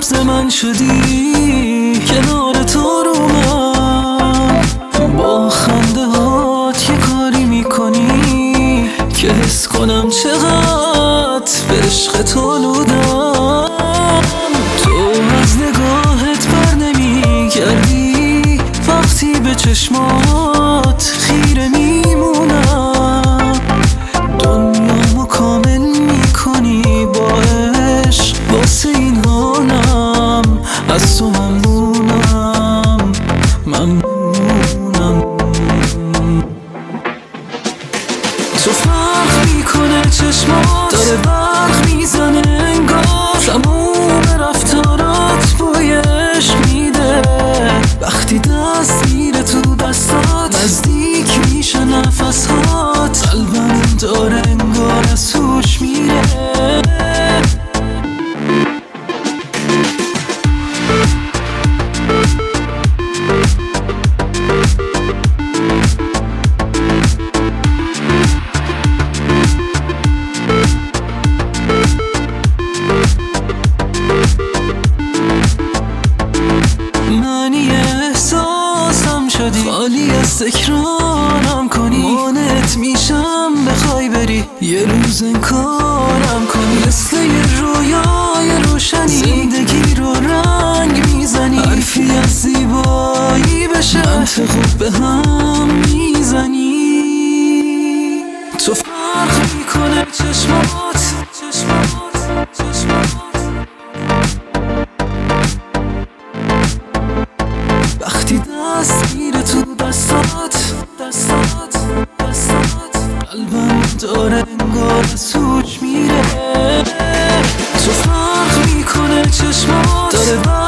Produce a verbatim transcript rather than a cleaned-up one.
سبز من شدی، کنار تو رو من با خنده هات یه کاری میکنی که حس کنم چقدر به عشق تو لودم. تو از نگاهت بر نمیگردی، وقتی به چشمات خیره میمونم. دنیامو کامل میکنی با عشق، واسه این حالم از تو ممنونم ممنونم. تو فرق میکنه چشمات، داره برق میزنه انگار، تموم رفتارات بوی عشق میده. وقتی دست میره تو دستات، نزدیک میشه نفسات، قلبم داره انگار از توش میره. منی احساسم شدی، خالی از تکرارم کنی، مانعت میشم بخوای بری، یه روز انکارم کنی. مثل یه رویای روشنی، زندگی رو رنگ میزنی، حرفی از زیبایی بشه منطق خوب به هم میزنی. تو فرق میکنه چشمات چشمات چشمات، وقتی دست میره تو دستات دستات دستات، قلبم داره انگار از توش میره. تو فرق میکنه چشمات، داره